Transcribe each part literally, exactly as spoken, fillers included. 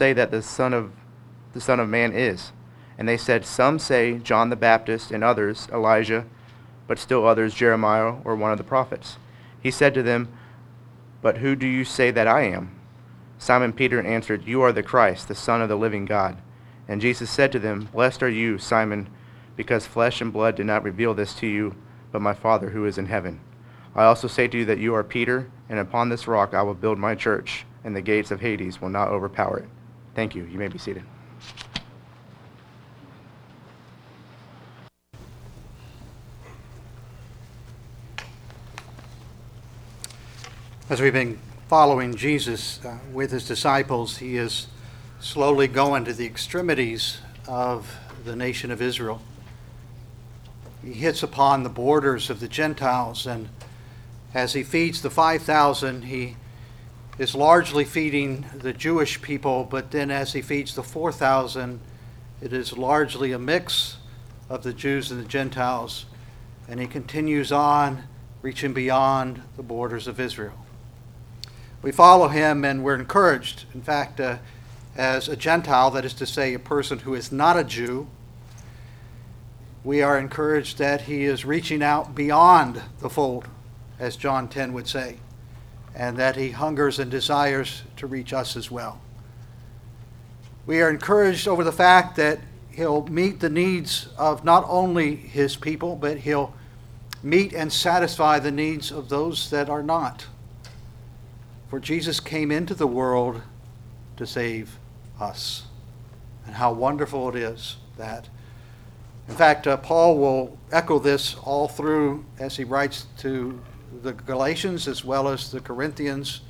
say that the Son of the Son of Man is? And they said, Some say John the Baptist, and others Elijah, but still others Jeremiah or one of the prophets. He said to them, But who do you say that I am? Simon Peter answered, You are the Christ, the Son of the living God. And Jesus said to them, Blessed are you, Simon, because flesh and blood did not reveal this to you, but my Father who is in heaven. I also say to you that you are Peter, and upon this rock I will build my church, and the gates of Hades will not overpower it. Thank you. You may be seated. As we've been following Jesus uh, with his disciples, he is slowly going to the extremities of the nation of Israel. He hits upon the borders of the Gentiles, and as he feeds the five thousand, he is largely feeding the Jewish people, but then as he feeds the four thousand, it is largely a mix of the Jews and the Gentiles, and he continues on, reaching beyond the borders of Israel. We follow him and we're encouraged. In fact, uh, as a Gentile, that is to say a person who is not a Jew, we are encouraged that he is reaching out beyond the fold, as John ten would say, and that he hungers and desires to reach us as well. We are encouraged over the fact that he'll meet the needs of not only his people, but he'll meet and satisfy the needs of those that are not. For Jesus came into the world to save us. And how wonderful it is that. In fact, uh, Paul will echo this all through as he writes to the Galatians as well as the Corinthians.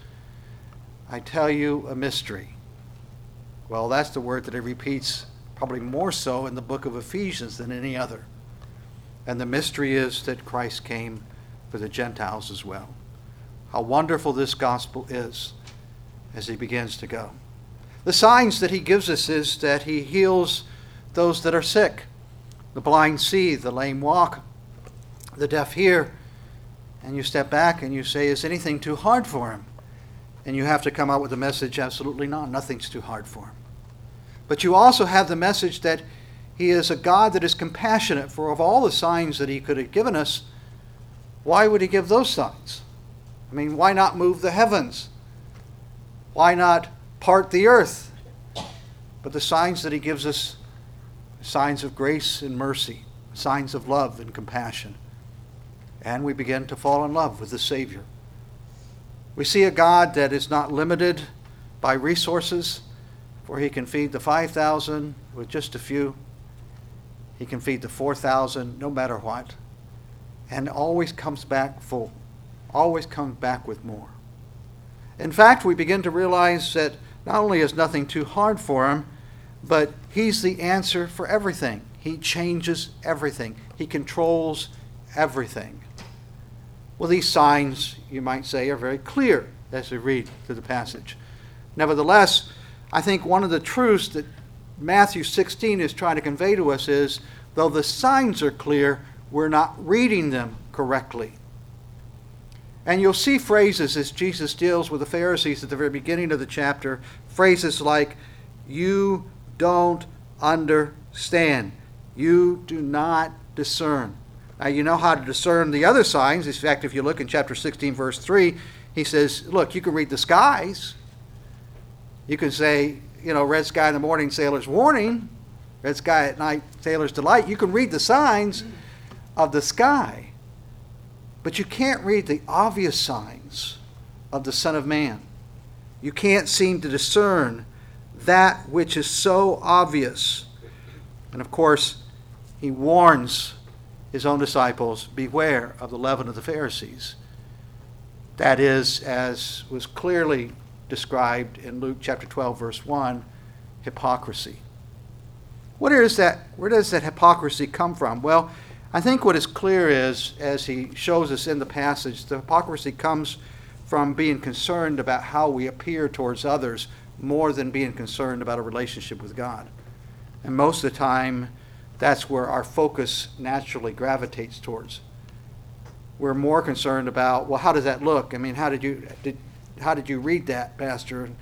I tell you a mystery. Well, that's the word that he repeats probably more so in the book of Ephesians than any other. And the mystery is that Christ came for the Gentiles as well. How wonderful this gospel is as he begins to go. The signs that he gives us is that he heals those that are sick. The blind see, the lame walk, the deaf hear. And you step back and you say, is anything too hard for him? And you have to come out with the message, absolutely not. Nothing's too hard for him. But you also have the message that he is a God that is compassionate. For of all the signs that he could have given us, why would he give those signs? I mean, why not move the heavens? Why not part the earth? But the signs that he gives us, signs of grace and mercy, signs of love and compassion. And we begin to fall in love with the Savior. We see a God that is not limited by resources, for he can feed the five thousand with just a few. He can feed the four thousand no matter what. And always comes back full. Always comes back with more. In fact, we begin to realize that not only is nothing too hard for him, but he's the answer for everything. He changes everything. He controls everything. Well, these signs, you might say, are very clear as we read through the passage. Nevertheless, I think one of the truths that Matthew sixteen is trying to convey to us is, though the signs are clear, we're not reading them correctly. And you'll see phrases as Jesus deals with the Pharisees at the very beginning of the chapter, phrases like, you don't understand. You do not discern. Now, you know how to discern the other signs. In fact, if you look in chapter sixteen, verse three, he says, look, you can read the skies. You can say, you know, red sky in the morning, sailor's warning. Red sky at night, sailor's delight. You can read the signs of the sky. But you can't read the obvious signs of the Son of Man. You can't seem to discern that which is so obvious. And of course, he warns his own disciples, beware of the leaven of the Pharisees. That is, as was clearly described in Luke chapter twelve, verse one, hypocrisy. What is that? Where does that hypocrisy come from? Well, I think what is clear is, as he shows us in the passage, the hypocrisy comes from being concerned about how we appear towards others more than being concerned about a relationship with God. And most of the time, that's where our focus naturally gravitates towards. We're more concerned about, well, how does that look? I mean, how did you did how did you read that, Pastor?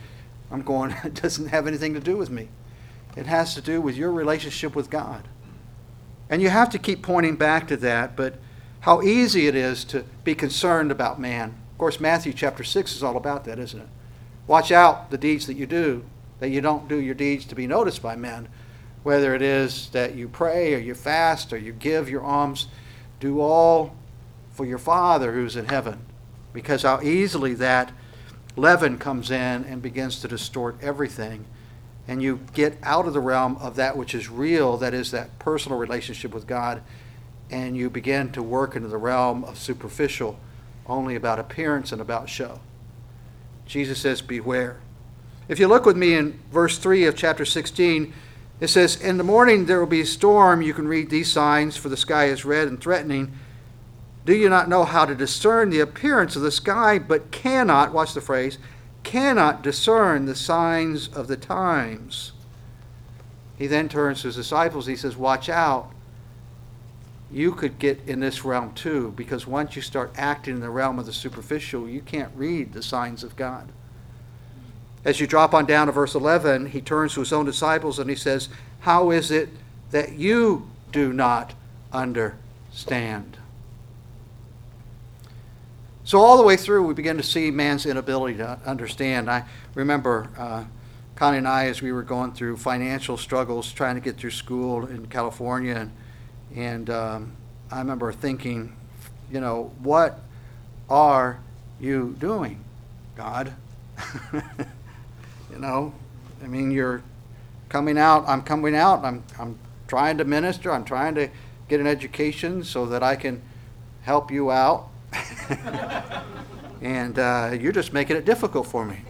I'm going, it doesn't have anything to do with me. It has to do with your relationship with God. And you have to keep pointing back to that, but how easy it is to be concerned about man. Of course, Matthew chapter six is all about that, isn't it? Watch out the deeds that you do, that you don't do your deeds to be noticed by men. Whether it is that you pray or you fast or you give your alms, do all for your Father who's in heaven. Because how easily that leaven comes in and begins to distort everything. And you get out of the realm of that which is real, that is that personal relationship with God, and you begin to work into the realm of superficial, only about appearance and about show. Jesus says, beware. If you look with me in verse three of chapter sixteen, it says, in the morning there will be a storm. You can read these signs, for the sky is red and threatening. Do you not know how to discern the appearance of the sky, but cannot, watch the phrase, cannot discern the signs of the times? He then turns to his disciples. He says, watch out. You could get in this realm too, because once you start acting in the realm of the superficial, you can't read the signs of God. As you drop on down to verse eleven, he turns to his own disciples and he says, how is it that you do not understand? So all the way through, we begin to see man's inability to understand. I remember uh, Connie and I, as we were going through financial struggles, trying to get through school in California, and, and um, I remember thinking, you know, what are you doing, God? You know, I mean, you're coming out, I'm coming out, I'm, I'm trying to minister, I'm trying to get an education so that I can help you out. And uh, you're just making it difficult for me.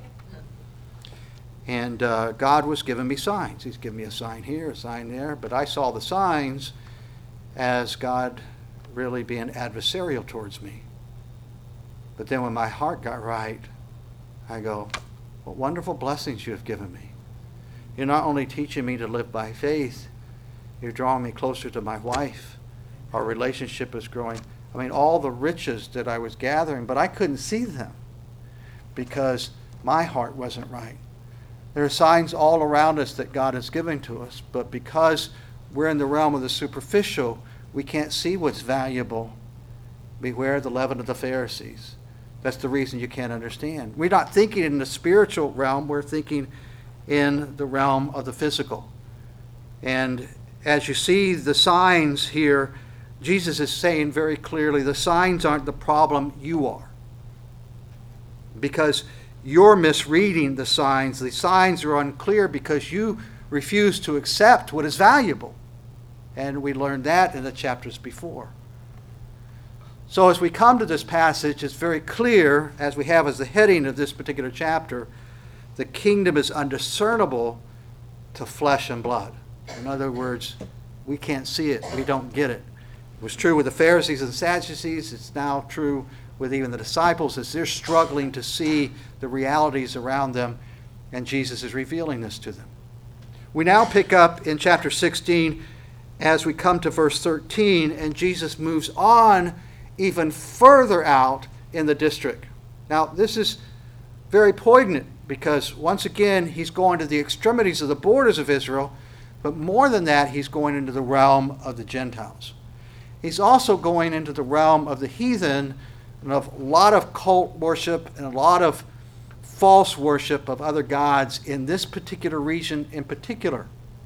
And uh, God was giving me signs. He's giving me a sign here, a sign there. But I saw the signs as God really being adversarial towards me. But then when my heart got right, I go, what wonderful blessings you have given me. You're not only teaching me to live by faith, you're drawing me closer to my wife. Our relationship is growing. I mean, all the riches that I was gathering, but I couldn't see them because my heart wasn't right. There are signs all around us that God is giving to us, but because we're in the realm of the superficial, we can't see what's valuable. Beware the leaven of the Pharisees. That's the reason you can't understand. We're not thinking in the spiritual realm, we're thinking in the realm of the physical. And as you see the signs here, Jesus is saying very clearly, the signs aren't the problem, you are. Because you're misreading the signs. The signs are unclear because you refuse to accept what is valuable. And we learned that in the chapters before. So as we come to this passage, it's very clear, as we have as the heading of this particular chapter, the kingdom is undiscernible to flesh and blood. In other words, we can't see it. We don't get it. It was true with the Pharisees and Sadducees. It's now true with even the disciples as they're struggling to see the realities around them, and Jesus is revealing this to them. We now pick up in chapter sixteen as we come to verse thirteen, and Jesus moves on even further out in the district. Now, this is very poignant because, once again, he's going to the extremities of the borders of Israel, but more than that, he's going into the realm of the Gentiles. He's also going into the realm of the heathen and of a lot of cult worship and a lot of false worship of other gods in this particular region in particular.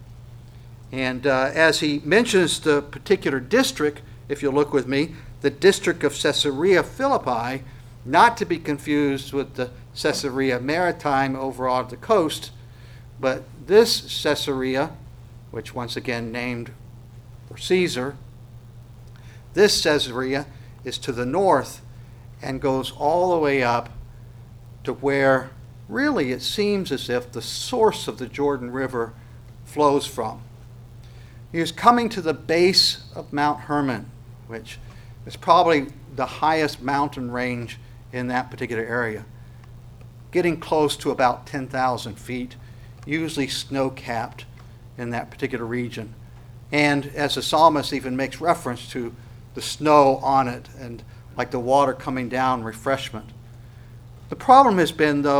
And uh, as he mentions the particular district, if you'll look with me, the district of Caesarea Philippi, not to be confused with the Caesarea Maritime over on the coast, but this Caesarea, which once again named for Caesar, this Caesarea is to the north and goes all the way up to where really it seems as if the source of the Jordan River flows from. He is coming to the base of Mount Hermon, which is probably the highest mountain range in that particular area, getting close to about ten thousand feet, usually snow-capped in that particular region. And as the psalmist even makes reference to the snow on it and like the water coming down, refreshment. The problem has been, though,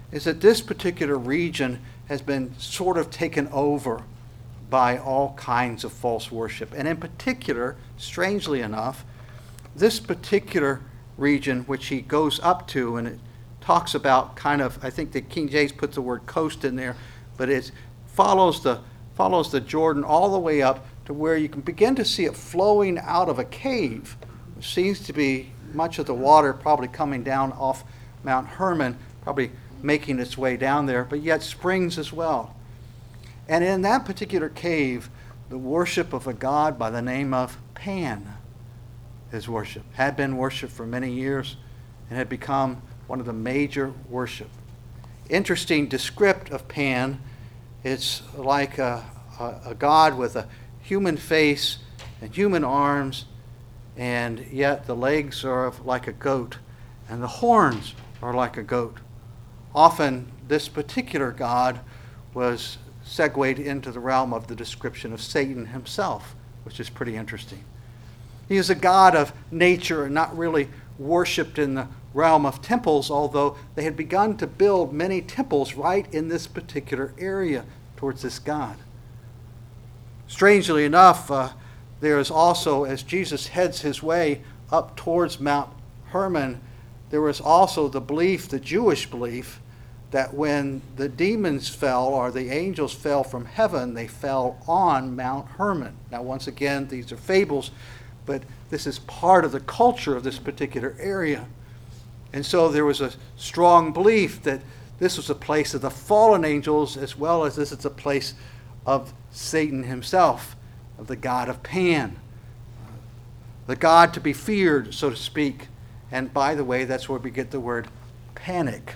is that this particular region has been sort of taken over by all kinds of false worship. And in particular, strangely enough, this particular region which he goes up to, and it talks about kind of, I think the King James puts the word coast in there, but it follows the follows the Jordan all the way up to where you can begin to see it flowing out of a cave, which seems to be much of the water probably coming down off Mount Hermon, probably making its way down there, but yet springs as well. And in that particular cave, the worship of a god by the name of Pan is worship, had been worshipped for many years, and had become one of the major worship. Interesting descript of Pan, it's like a, a, a god with a human face and human arms, and yet the legs are of like a goat, and the horns are like a goat. Often this particular god was segued into the realm of the description of Satan himself, which is pretty interesting. He is a god of nature and not really worshipped in the realm of temples, although they had begun to build many temples right in this particular area towards this god. Strangely enough, uh, there is also, as Jesus heads his way up towards Mount Hermon, there was also the belief, the Jewish belief, that when the demons fell or the angels fell from heaven, they fell on Mount Hermon. Now, once again, these are fables, but this is part of the culture of this particular area. And so there was a strong belief that this was a place of the fallen angels, as well as this is a place of Satan himself, of the god of Pan, the god to be feared, so to speak. And by the way, that's where we get the word panic.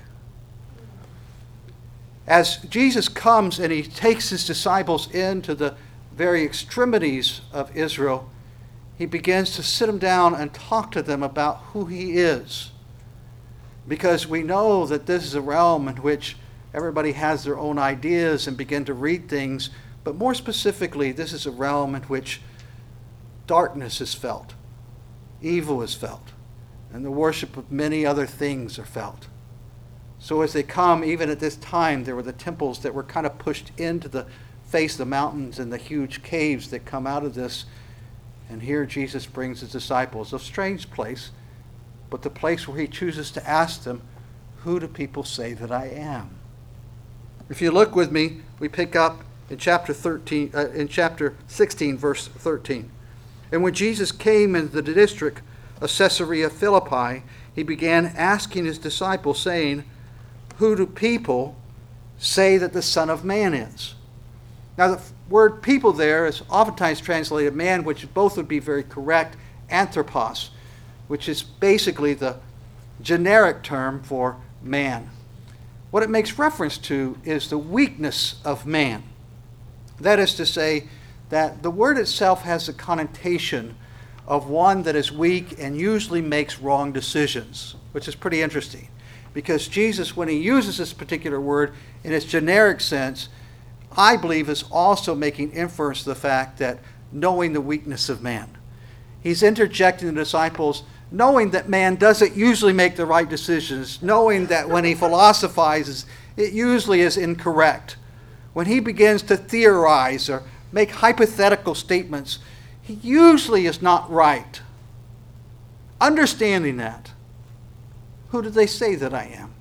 As Jesus comes and he takes his disciples into the very extremities of Israel, he begins to sit them down and talk to them about who he is. Because we know that this is a realm in which everybody has their own ideas and begin to read things, but more specifically, this is a realm in which darkness is felt, evil is felt, and the worship of many other things are felt. So as they come, even at this time, there were the temples that were kind of pushed into the face of the mountains and the huge caves that come out of this. And here Jesus brings his disciples, a strange place, but the place where he chooses to ask them, who do people say that I am? If you look with me, we pick up in chapter thirteen, uh, in chapter sixteen, verse thirteen. And when Jesus came into the district of Caesarea Philippi, he began asking his disciples, saying, who do people say that the Son of Man is? Now, the word people there is oftentimes translated man, which both would be very correct, anthropos, which is basically the generic term for man. What it makes reference to is the weakness of man. That is to say, that the word itself has a connotation of one that is weak and usually makes wrong decisions, which is pretty interesting. Because Jesus, when he uses this particular word in its generic sense, I believe is also making inference to the fact that knowing the weakness of man. He's interjecting the disciples, knowing that man doesn't usually make the right decisions, knowing that when he philosophizes, it usually is incorrect. When he begins to theorize or make hypothetical statements, he usually is not right. Understanding that, who do they say that I am?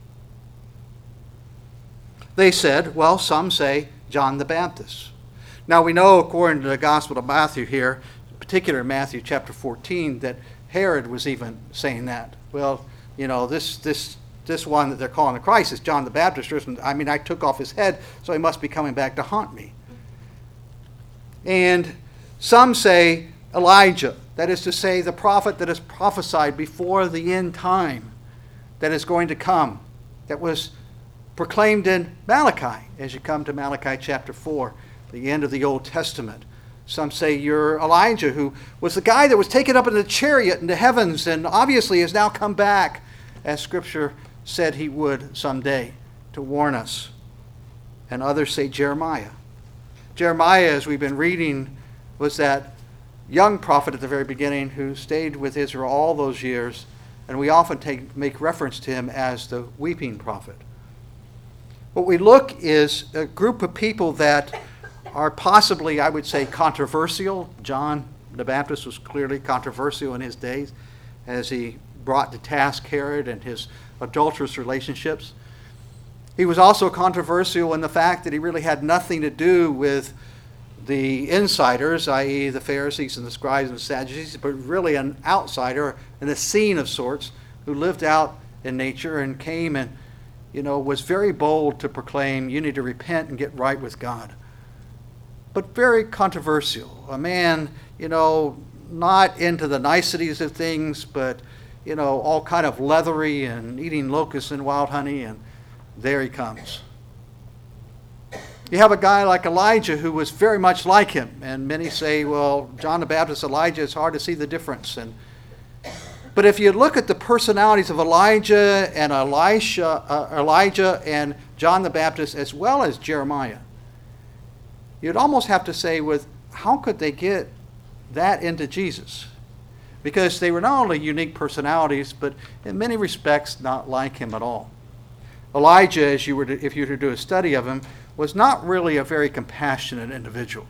They said, well, some say John the Baptist. Now we know, according to the Gospel of Matthew here, in particular Matthew chapter fourteen, that Herod was even saying that. Well, you know, this this this one that they're calling the Christ is John the Baptist. I mean, I took off his head, so he must be coming back to haunt me. And some say Elijah, that is to say, the prophet that is prophesied before the end time that is going to come, that was proclaimed in Malachi, as you come to Malachi chapter four, the end of the Old Testament. Some say you're Elijah, who was the guy that was taken up in the chariot into heavens and obviously has now come back, as Scripture said he would someday, to warn us. And others say Jeremiah. Jeremiah, as we've been reading, was that young prophet at the very beginning who stayed with Israel all those years, and we often take, make reference to him as the weeping prophet. What we look is a group of people that are possibly, I would say, controversial. John the Baptist was clearly controversial in his days as he brought to task Herod and his adulterous relationships. He was also controversial in the fact that he really had nothing to do with the insiders, that is the Pharisees and the scribes and the Sadducees, but really an outsider in a scene of sorts who lived out in nature and came and, you know, was very bold to proclaim, you need to repent and get right with God. But very controversial. A man, you know, not into the niceties of things, but, you know, all kind of leathery and eating locusts and wild honey, and there he comes. You have a guy like Elijah who was very much like him, and many say, well, John the Baptist, Elijah, it's hard to see the difference. And but if you look at the personalities of Elijah and Elisha, uh, Elijah and John the Baptist, as well as Jeremiah, you'd almost have to say, with how could they get that into Jesus? Because they were not only unique personalities, but in many respects not like him at all. Elijah, as you were to, if you were to do a study of him, was not really a very compassionate individual.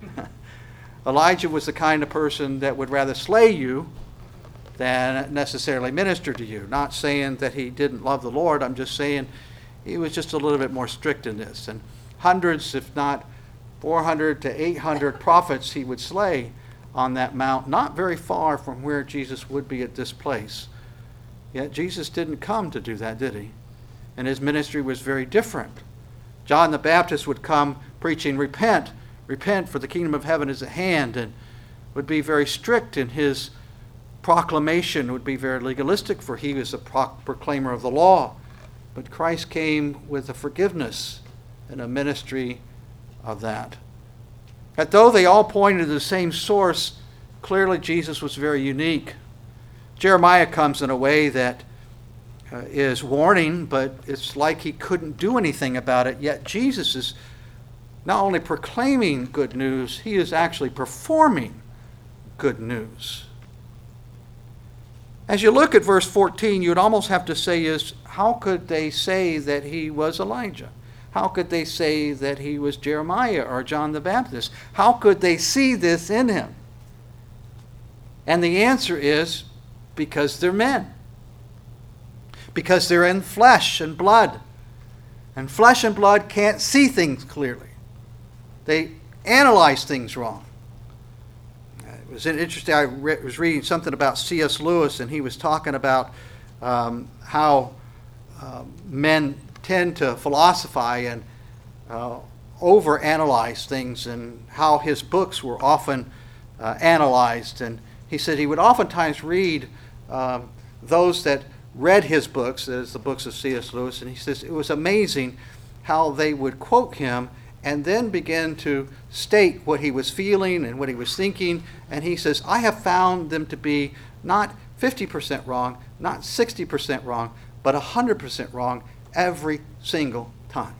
Elijah was the kind of person that would rather slay you than necessarily minister to you. Not saying that he didn't love the Lord, I'm just saying he was just a little bit more strict in this. And hundreds, if not four hundred to eight hundred prophets he would slay on that mount, not very far from where Jesus would be at this place. Yet Jesus didn't come to do that, did he? And his ministry was very different. John the Baptist would come preaching, repent, repent, for the kingdom of heaven is at hand, and would be very strict in his proclamation, would be very legalistic, for he was a pro- proclaimer of the law. But Christ came with a forgiveness and a ministry of that. That though they all pointed to the same source, clearly Jesus was very unique. Jeremiah comes in a way that uh, is warning, but it's like he couldn't do anything about it. Yet Jesus is not only proclaiming good news, he is actually performing good news. As you look at verse fourteen, you'd almost have to say is, how could they say that he was Elijah? How could they say that he was Jeremiah or John the Baptist? How could they see this in him? And the answer is, because they're men. Because they're in flesh and blood. And flesh and blood can't see things clearly. They analyze things wrong. It was interesting, I re- was reading something about C S Lewis, and he was talking about um, how uh, men tend to philosophize and uh, overanalyze things, and how his books were often uh, analyzed. And he said he would oftentimes read um, those that read his books, that is the books of C S Lewis, and he says it was amazing how they would quote him and then begin to state what he was feeling and what he was thinking. And he says, I have found them to be not fifty percent wrong, not sixty percent wrong, but one hundred percent wrong every single time.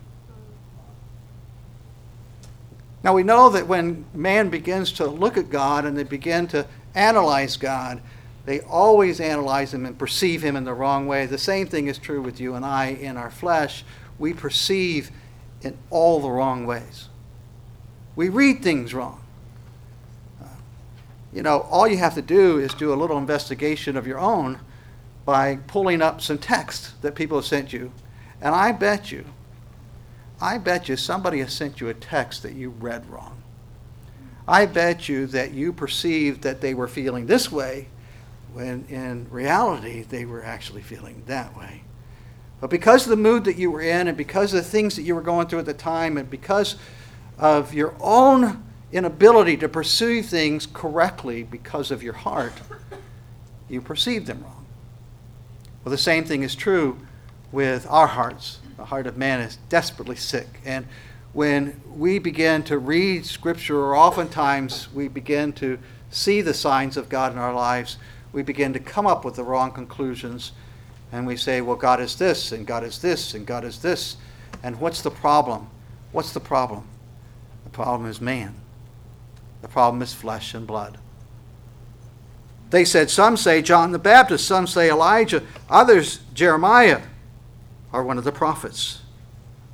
Now we know that when man begins to look at God and they begin to analyze God, they always analyze him and perceive him in the wrong way. The same thing is true with you and I in our flesh. We perceive in all the wrong ways. We read things wrong. Uh, you know, all you have to do is do a little investigation of your own by pulling up some text that people have sent you. And I bet you, I bet you somebody has sent you a text that you read wrong. I bet you that you perceived that they were feeling this way, when in reality they were actually feeling that way. But because of the mood that you were in, and because of the things that you were going through at the time, and because of your own inability to perceive things correctly because of your heart, you perceived them wrong. Well, the same thing is true with our hearts. The heart of man is desperately sick. And when we begin to read Scripture, or oftentimes we begin to see the signs of God in our lives, we begin to come up with the wrong conclusions, and we say, well, God is this, and God is this, and God is this. And what's the problem? What's the problem? The problem is man. The problem is flesh and blood. They said, some say John the Baptist, some say Elijah, others Jeremiah, or one of the prophets.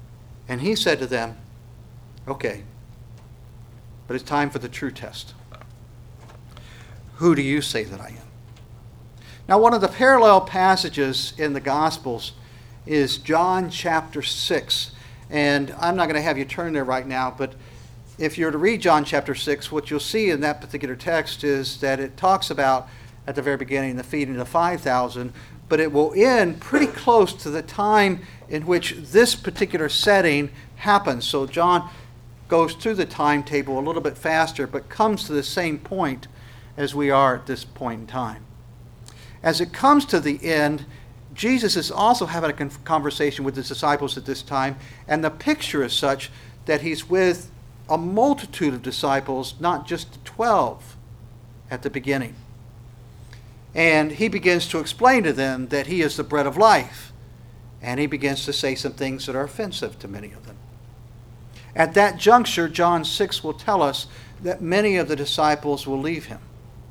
And he said to them, okay, but it's time for the true test. Who do you say that I am? Now, one of the parallel passages in the Gospels is John chapter six. And I'm not going to have you turn there right now, but if you're to read John chapter six, what you'll see in that particular text is that it talks about, at the very beginning, the feeding of five thousand, but it will end pretty close to the time in which this particular setting happens. So John goes through the timetable a little bit faster, but comes to the same point as we are at this point in time. As it comes to the end, Jesus is also having a conversation with his disciples at this time, and the picture is such that he's with a multitude of disciples, not just the twelve at the beginning. And he begins to explain to them that he is the bread of life, and he begins to say some things that are offensive to many of them. At that juncture, John six will tell us that many of the disciples will leave him,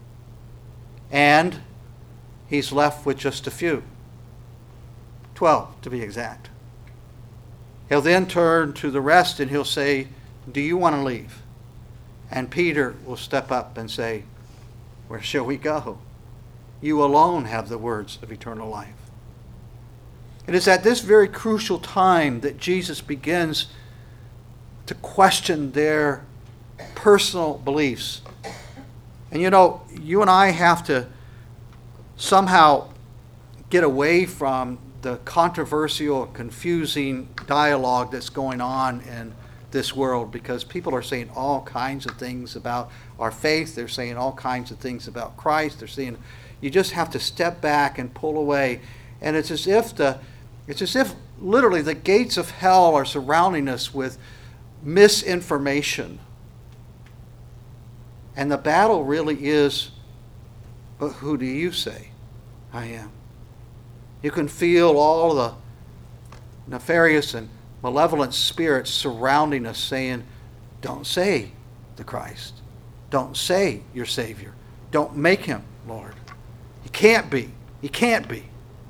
and he's left with just a few. Twelve, to be exact. He'll then turn to the rest and he'll say, do you want to leave? And Peter will step up and say, where shall we go? You alone have the words of eternal life. It is at this very crucial time that Jesus begins to question their personal beliefs. And you know, you and I have to somehow get away from the controversial, confusing dialogue that's going on in this world, because people are saying all kinds of things about our faith. They're saying all kinds of things about Christ. They're saying you just have to step back and pull away. And it's as if the it's as if literally the gates of hell are surrounding us with misinformation. And the battle really is, but who do you say I am? You can feel all the nefarious and malevolent spirits surrounding us saying, don't say the Christ. Don't say your Savior. Don't make him Lord. He can't be. He can't be.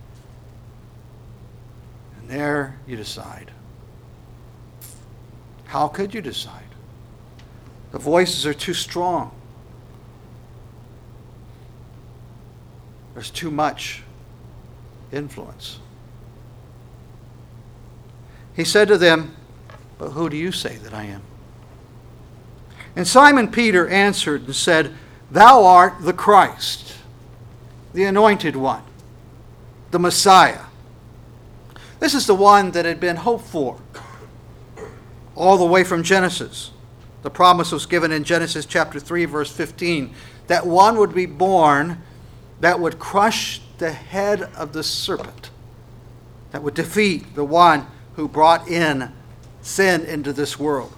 And there you decide. How could you decide? The voices are too strong. There's too much influence. He said to them, but who do you say that I am? And Simon Peter answered and said, thou art the Christ, the anointed one, the Messiah. This is the one that had been hoped for all the way from Genesis. The promise was given in Genesis chapter three, verse fifteen, that one would be born that would crush the head of the serpent, that would defeat the one who brought in sin into this world.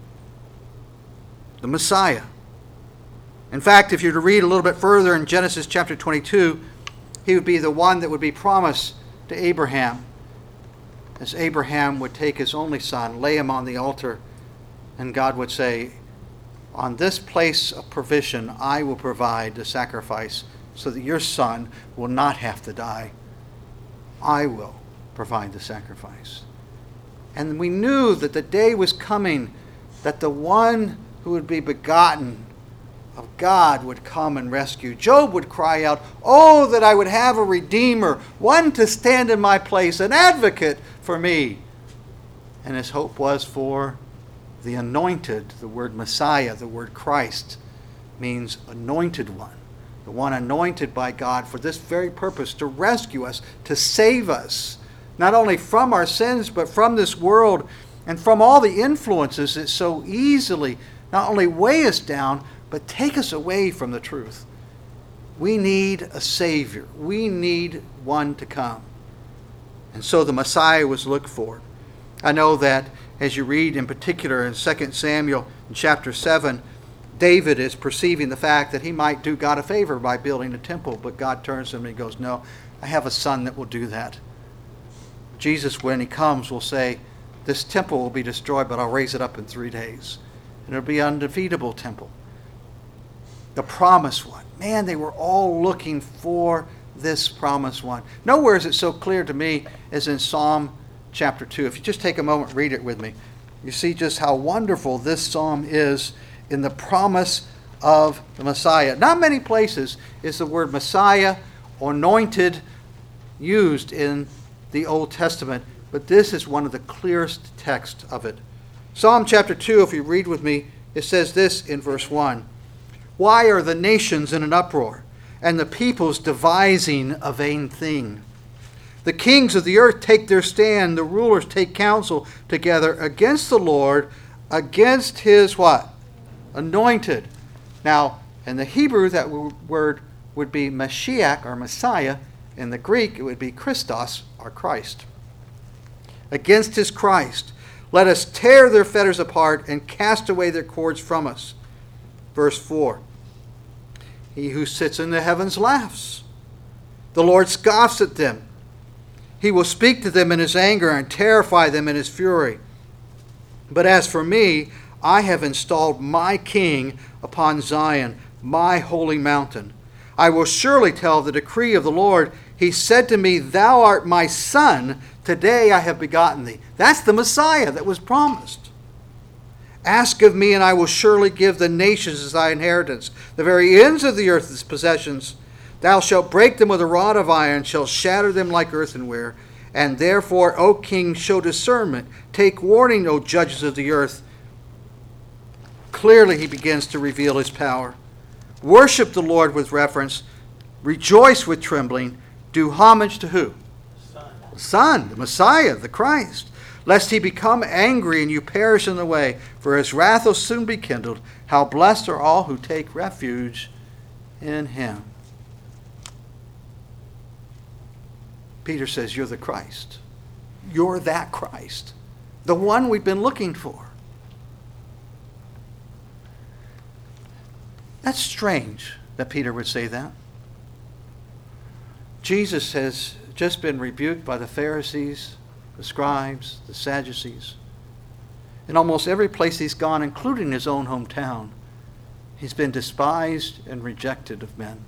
The Messiah. In fact, if you're to read a little bit further in Genesis chapter twenty-two, he would be the one that would be promised to Abraham, as Abraham would take his only son, lay him on the altar, and God would say, on this place of provision, I will provide the sacrifice so that your son will not have to die. I will provide the sacrifice. And we knew that the day was coming that the one who would be begotten of God would come and rescue. Job would cry out, oh, that I would have a Redeemer, one to stand in my place, an advocate for me. And his hope was for the anointed. The word Messiah, the word Christ, means anointed one. The one anointed by God for this very purpose, to rescue us, to save us, not only from our sins, but from this world and from all the influences that so easily not only weigh us down, but take us away from the truth. We need a Savior. We need one to come. And so the Messiah was looked for. I know that as you read in particular in Second Samuel in chapter seven, David is perceiving the fact that he might do God a favor by building a temple, but God turns to him and he goes, no, I have a son that will do that. Jesus, when he comes, will say, this temple will be destroyed, but I'll raise it up in three days. And it'll be an undefeatable temple. The promised one. Man, they were all looking for this promised one. Nowhere is it so clear to me as in Psalm chapter two. If you just take a moment, read it with me. You see just how wonderful this psalm is in the promise of the Messiah. Not many places is the word Messiah or anointed used in the Old Testament, but this is one of the clearest texts of it. Psalm chapter two, if you read with me, it says this in verse one. Why are the nations in an uproar, and the peoples devising a vain thing? The kings of the earth take their stand, the rulers take counsel together against the Lord, against his what? Anointed. Now, in the Hebrew, that word would be Mashiach, or Messiah. In the Greek, it would be Christos, or Christ. Against his Christ. Let us tear their fetters apart and cast away their cords from us. Verse four. He who sits in the heavens laughs. The Lord scoffs at them. He will speak to them in his anger and terrify them in his fury. But as for me, I have installed my king upon Zion, my holy mountain. I will surely tell the decree of the Lord. He said to me, thou art my son. Today I have begotten thee. That's the Messiah that was promised. Ask of me, and I will surely give the nations as thy inheritance, the very ends of the earth as possessions. Thou shalt break them with a rod of iron, shalt shatter them like earthenware. And therefore, O king, show discernment. Take warning, O judges of the earth. Clearly he begins to reveal his power. Worship the Lord with reverence. Rejoice with trembling. Do homage to who? Son. The Son, the Messiah, the Christ. Lest he become angry and you perish in the way, for his wrath will soon be kindled. How blessed are all who take refuge in him. Peter says, you're the Christ. You're that Christ. The one we've been looking for. That's strange that Peter would say that. Jesus has just been rebuked by the Pharisees, the scribes, the Sadducees. In almost every place he's gone, including his own hometown, he's been despised and rejected of men.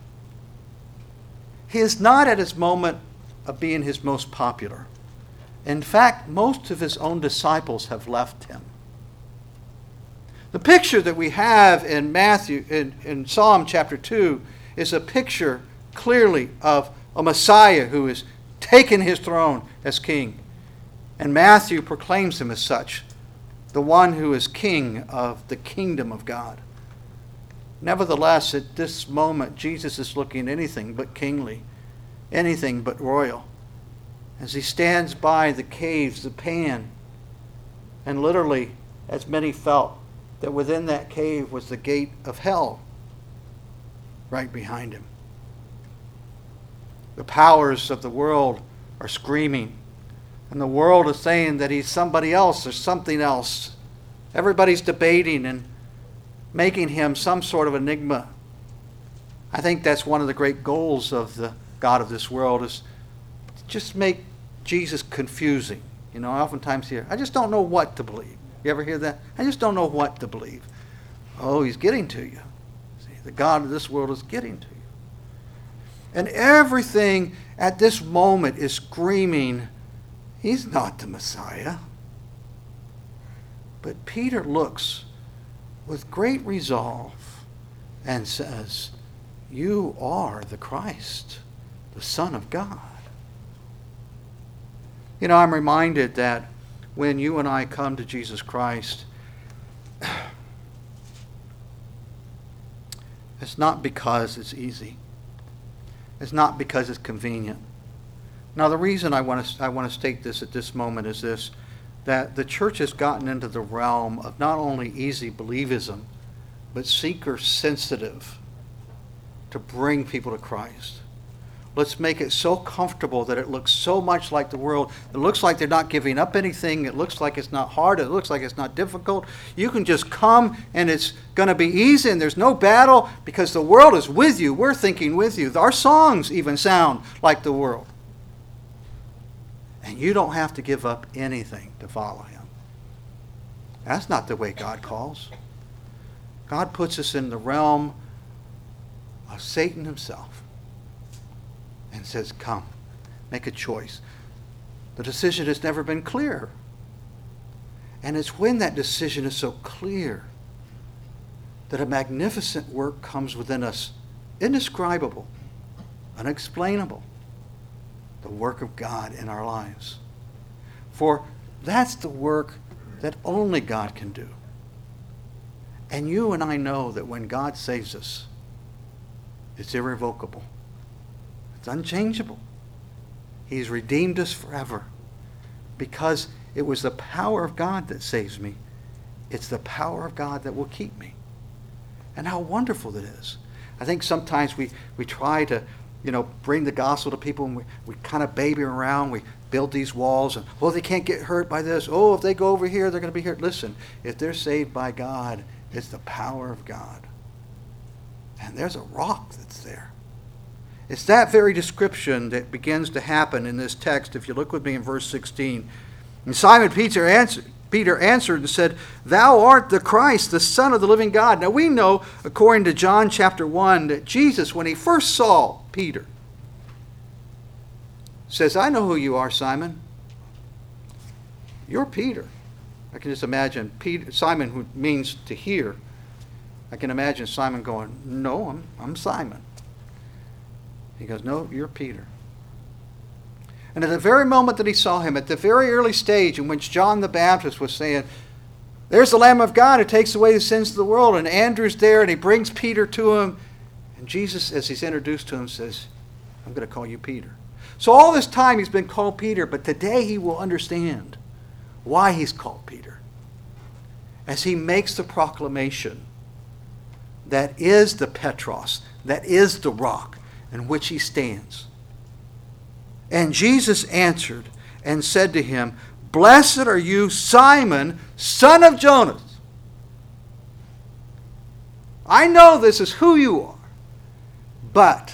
He is not at his moment of being his most popular. In fact, most of his own disciples have left him. The picture that we have in Matthew, in, in Psalm chapter two, is a picture clearly of a Messiah who has taken his throne as king. And Matthew proclaims him as such, the one who is king of the kingdom of God. Nevertheless, at this moment, Jesus is looking anything but kingly, anything but royal, as he stands by the caves of Pan, and literally, as many felt, that within that cave was the gate of hell right behind him. The powers of the world are screaming, and the world is saying that he's somebody else or something else. Everybody's debating and making him some sort of enigma. I think that's one of the great goals of the God of this world, is to just make Jesus confusing. You know, I oftentimes hear, I just don't know what to believe. You ever hear that? I just don't know what to believe. Oh, he's getting to you. See, the God of this world is getting to you. And everything at this moment is screaming, he's not the Messiah. But Peter looks with great resolve and says, you are the Christ, the Son of God. You know, I'm reminded that when you and I come to Jesus Christ, it's not because it's easy. It's not because it's convenient. Now, the reason I want to I want to state this at this moment is this, that the church has gotten into the realm of not only easy believism, but seeker-sensitive to bring people to Christ. Let's make it so comfortable that it looks so much like the world. It looks like they're not giving up anything. It looks like it's not hard. It looks like it's not difficult. You can just come and it's going to be easy and there's no battle because the world is with you. We're thinking with you. Our songs even sound like the world. And you don't have to give up anything to follow him. That's not the way God calls. God puts us in the realm of Satan himself and says, come, make a choice. The decision has never been clearer. And it's when that decision is so clear that a magnificent work comes within us, indescribable, unexplainable, the work of God in our lives. For that's the work that only God can do. And you and I know that when God saves us, it's irrevocable. It's unchangeable. He's redeemed us forever because it was the power of God that saves me. It's the power of God that will keep me. And how wonderful it is. I think sometimes we, we try to, you know, bring the gospel to people and we, we kind of baby around. We build these walls and, oh, they can't get hurt by this. Oh, if they go over here, they're going to be hurt. Listen, if they're saved by God, it's the power of God. And there's a rock that's there. It's that very description that begins to happen in this text. If you look with me in verse sixteen. And Simon Peter answered, Peter answered and said, Thou art the Christ, the Son of the living God. Now we know, according to John chapter one, that Jesus, when he first saw Peter, says, I know who you are, Simon. You're Peter. I can just imagine Peter, Simon, who means to hear. I can imagine Simon going, No, I'm, I'm Simon. He goes, No, you're Peter. And at the very moment that he saw him, at the very early stage in which John the Baptist was saying, There's the Lamb of God who takes away the sins of the world, and Andrew's there, and he brings Peter to him. And Jesus, as he's introduced to him, says, I'm going to call you Peter. So all this time he's been called Peter, but today he will understand why he's called Peter. As he makes the proclamation that is the Petros, that is the rock in which he stands. And Jesus answered and said to him, Blessed are you, Simon, son of Jonas. I know this is who you are, but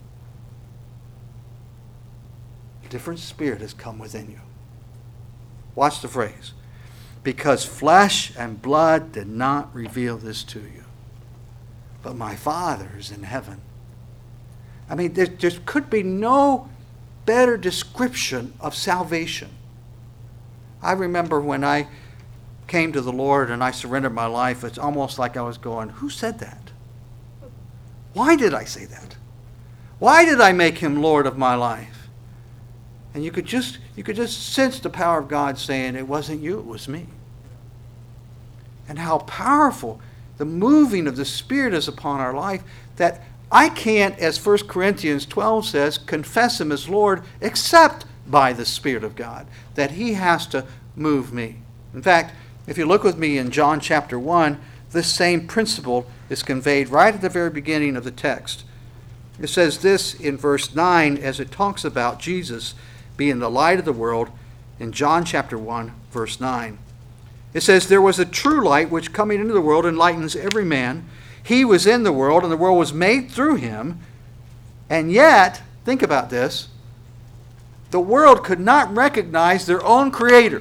a different spirit has come within you. Watch the phrase. Because flesh and blood did not reveal this to you, but my Father is in heaven. I mean, there, there could be no better description of salvation. I remember when I came to the Lord and I surrendered my life, it's almost like I was going, who said that? Why did I say that? Why did I make him Lord of my life? And you could just you could just sense the power of God saying, it wasn't you, it was me. And how powerful the moving of the Spirit is upon our life, that I can't, as First Corinthians twelve says, confess him as Lord except by the Spirit of God, that he has to move me. In fact, if you look with me in John chapter one, this same principle is conveyed right at the very beginning of the text. It says this in verse nine as it talks about Jesus being the light of the world in John chapter one, verse nine. It says, There was a true light which coming into the world enlightens every man. He was in the world, and the world was made through him. And yet, think about this, the world could not recognize their own creator.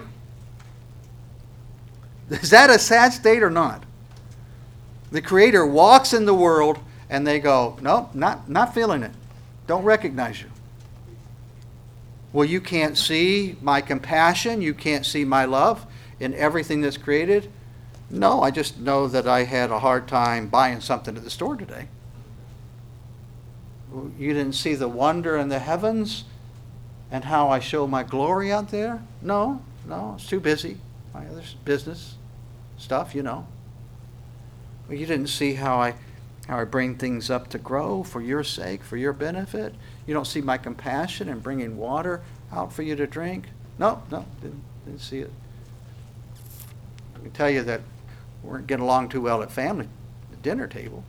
Is that a sad state or not? The creator walks in the world, and they go, nope, not, not feeling it. Don't recognize you. Well, you can't see my compassion. You can't see my love in everything that's created. No, I just know that I had a hard time buying something at the store today. You didn't see the wonder in the heavens and how I show my glory out there? No, no, it's too busy. My other business stuff, you know. Well, you didn't see how I how I bring things up to grow for your sake, for your benefit. You don't see my compassion in bringing water out for you to drink. No, no, didn't, didn't see it. I can tell you that we weren't getting along too well at family, the dinner table.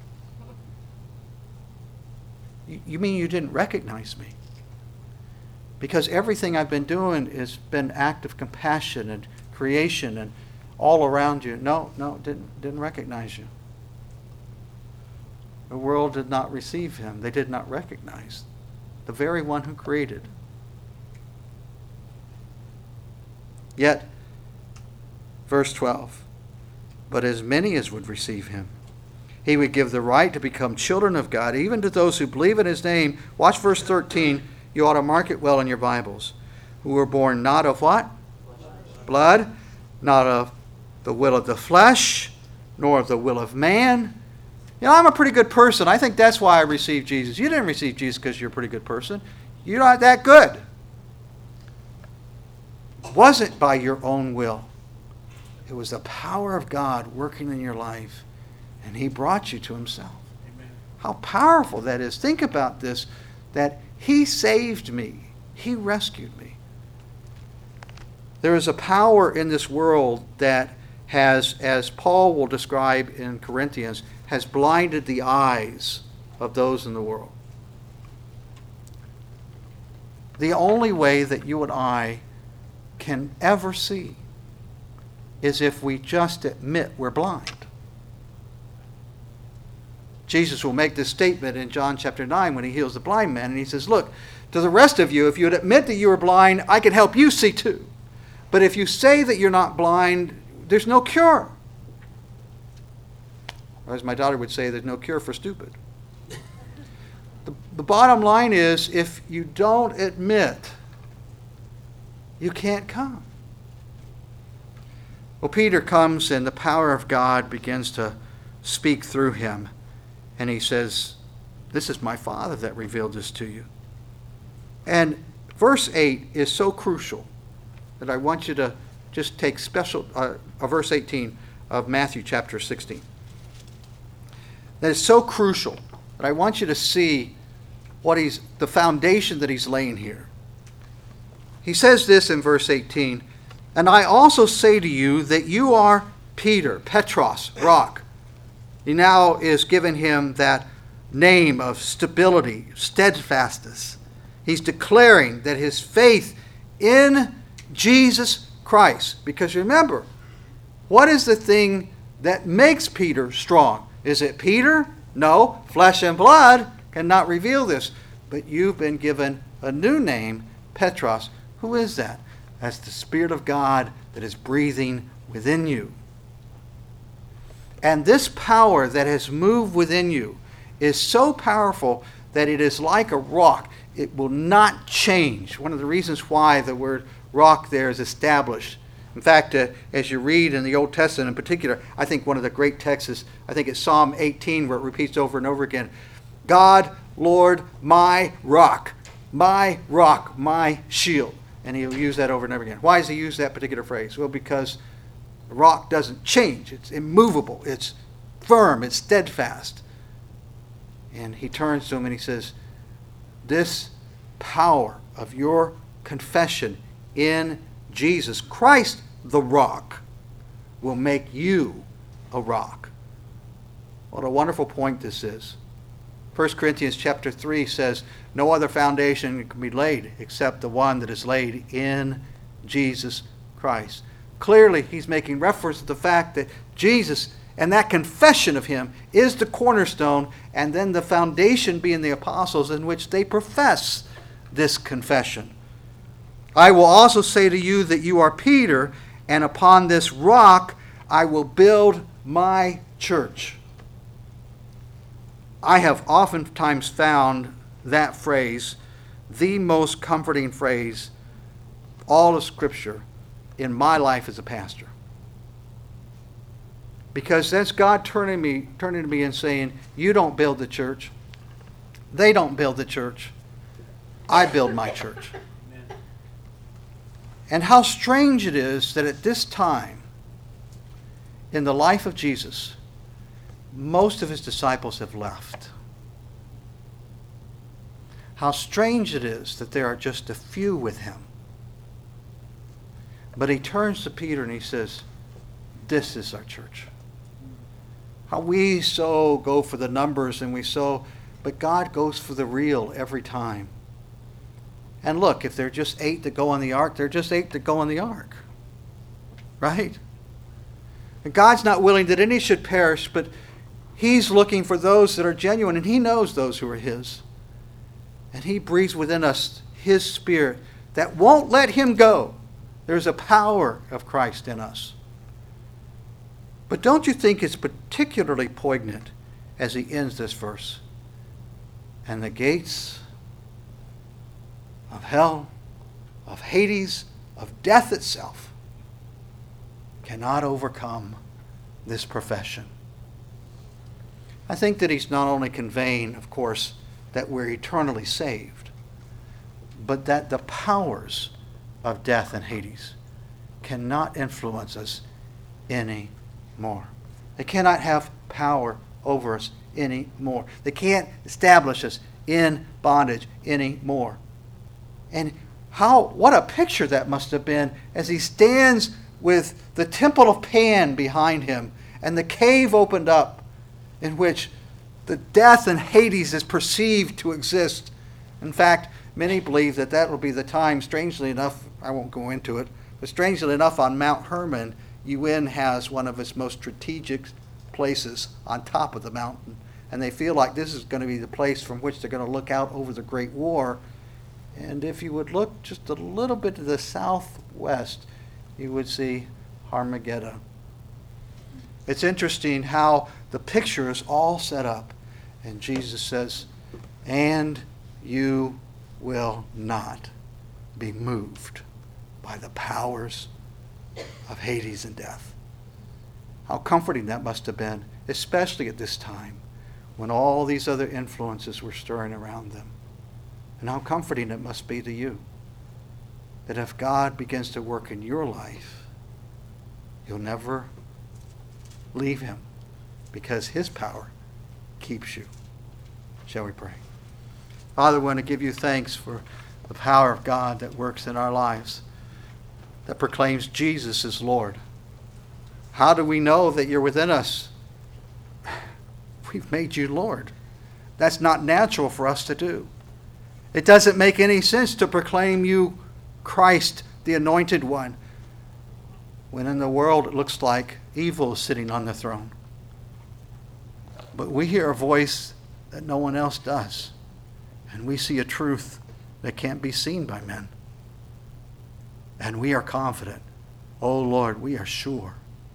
You, you mean you didn't recognize me? Because everything I've been doing has been act of compassion and creation and all around you. No, no, didn't didn't recognize you. The world did not receive him. They did not recognize the very one who created. Yet, verse twelve, but as many as would receive him, he would give the right to become children of God, even to those who believe in his name. Watch verse thirteen. You ought to mark it well in your Bibles. who were born not of what? Blood, not of the will of the flesh, nor of the will of man. You know, I'm a pretty good person. I think that's why I received Jesus. You didn't receive Jesus because you're a pretty good person. You're not that good. It wasn't by your own will. It was the power of God working in your life, and He brought you to Himself. Amen. How powerful that is. Think about this, that He saved me. He rescued me. There is a power in this world that has, as Paul will describe in Corinthians, has blinded the eyes of those in the world. The only way that you and I can ever see is if we just admit we're blind. Jesus will make this statement in John chapter nine when He heals the blind man, and He says, look, to the rest of you, if you would admit that you are blind, I can help you see too. But if you say that you're not blind, there's no cure. Or as my daughter would say, there's no cure for stupid. The, the bottom line is, if you don't admit, you can't come. Well, Peter comes and the power of God begins to speak through him. And he says, this is my Father that revealed this to you. And verse eight is so crucial that I want you to just take special, uh, uh, verse eighteen of Matthew chapter sixteen. That is so crucial that I want you to see what he's, the foundation that he's laying here. He says this in verse eighteen, and I also say to you that you are Peter, Petros, rock. He now is giving him that name of stability, steadfastness. He's declaring that his faith in Jesus Christ. Because remember, what is the thing that makes Peter strong? Is it Peter? No. Flesh and blood cannot reveal this. But you've been given a new name, Petros. Who is that? That's the Spirit of God that is breathing within you. And this power that has moved within you is so powerful that it is like a rock. It will not change. One of the reasons why the word rock there is established. In fact, uh, as you read in the Old Testament in particular, I think one of the great texts is, I think it's Psalm eighteen, where it repeats over and over again, God, Lord, my rock, my rock, my shield. And he'll use that over and over again. Why does he use that particular phrase? Well, because the rock doesn't change. It's immovable. It's firm. It's steadfast. And he turns to him and he says, this power of your confession in Jesus Christ, the rock, will make you a rock. What a wonderful point this is. First Corinthians chapter three says, no other foundation can be laid except the one that is laid in Jesus Christ. Clearly, he's making reference to the fact that Jesus and that confession of him is the cornerstone, and then the foundation being the apostles in which they profess this confession. I will also say to you that you are Peter, and upon this rock I will build my church. I have oftentimes found that phrase the most comforting phrase all of Scripture in my life as a pastor. Because that's God turning me, turning to me and saying, you don't build the church. They don't build the church. I build my church. And how strange it is that at this time in the life of Jesus, most of his disciples have left. How strange it is that there are just a few with him. But he turns to Peter and he says, this is our church. How we so go for the numbers and we so, but God goes for the real every time. And look, if there are just eight that go on the ark, there are just eight that go on the ark. Right? And God's not willing that any should perish, but he's looking for those that are genuine, and he knows those who are his. And he breathes within us his Spirit that won't let him go. There's a power of Christ in us. But don't you think it's particularly poignant as he ends this verse? And the gates of hell of Hades, of death itself, cannot overcome this profession. I think that he's not only conveying, of course, that we're eternally saved, but that the powers of death and Hades cannot influence us anymore. They cannot have power over us anymore. They can't establish us in bondage anymore. And how, what a picture that must have been as he stands with the temple of Pan behind him and the cave opened up in which the death and Hades is perceived to exist. In fact, many believe that that will be the time, strangely enough, I won't go into it, but strangely enough on Mount Hermon, U N has one of its most strategic places on top of the mountain. And they feel like this is going to be the place from which they're going to look out over the Great War. And if you would look just a little bit to the southwest, you would see Armageddon. It's interesting how the picture is all set up. And Jesus says, and you will not be moved by the powers of Hades and death. How comforting that must have been, especially at this time when all these other influences were stirring around them. And how comforting it must be to you that if God begins to work in your life, you'll never leave him because his power keeps you. Shall we pray? Father, we want to give you thanks for the power of God that works in our lives, that proclaims Jesus is Lord. How do we know that you're within us? We've made you Lord. That's not natural for us to do. It doesn't make any sense to proclaim you Christ, the Anointed One, when in the world it looks like evil is sitting on the throne. But we hear a voice that no one else does, and we see a truth that can't be seen by men. And we are confident, oh Lord, we are sure.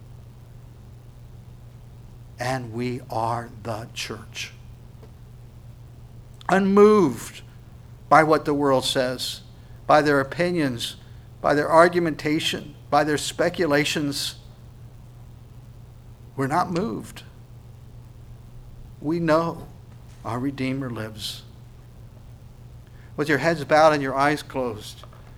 And we are the church. Unmoved by what the world says, by their opinions, by their argumentation, by their speculations. We're not moved. We know our Redeemer lives. With your heads bowed and your eyes closed,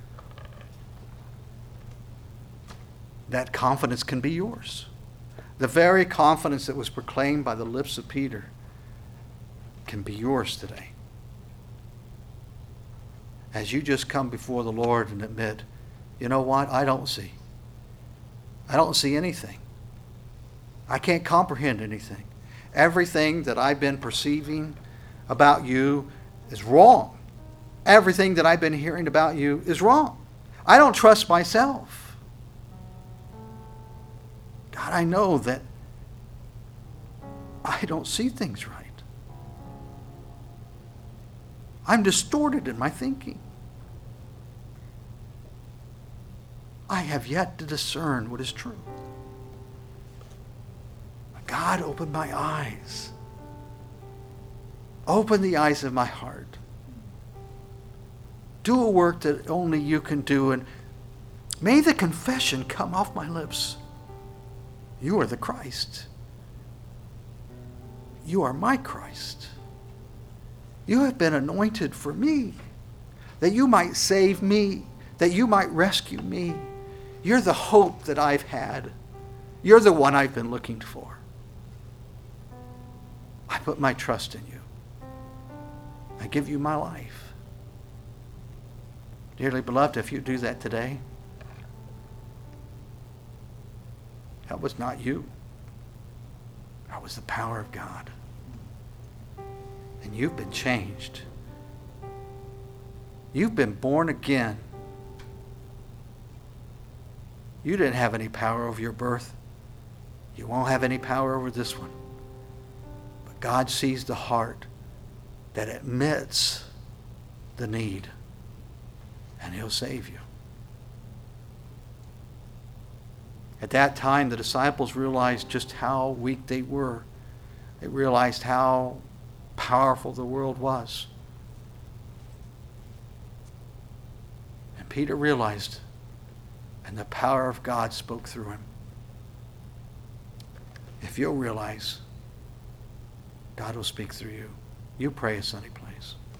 that confidence can be yours. The very confidence that was proclaimed by the lips of Peter can be yours today. As you just come before the Lord and admit, you know what, I don't see. I don't see anything. I can't comprehend anything. Everything that I've been perceiving about you is wrong. Everything that I've been hearing about you is wrong. I don't trust myself. God, I know that I don't see things right. I'm distorted in my thinking. I have yet to discern what is true. God, open my eyes. Open the eyes of my heart. Do a work that only you can do, and may the confession come off my lips. You are the Christ. You are my Christ. You have been anointed for me, that you might save me, that you might rescue me. You're the hope that I've had. You're the one I've been looking for. I put my trust in you. I give you my life. Dearly beloved, if you do that today, that was not you. That was the power of God. And you've been changed. You've been born again. You didn't have any power over your birth. You won't have any power over this one. But God sees the heart that admits the need, and he'll save you. At that time, the disciples realized just how weak they were. They realized how powerful the world was. And Peter realized, and the power of God spoke through him. If you'll realize, God will speak through you. You pray a Sunday place.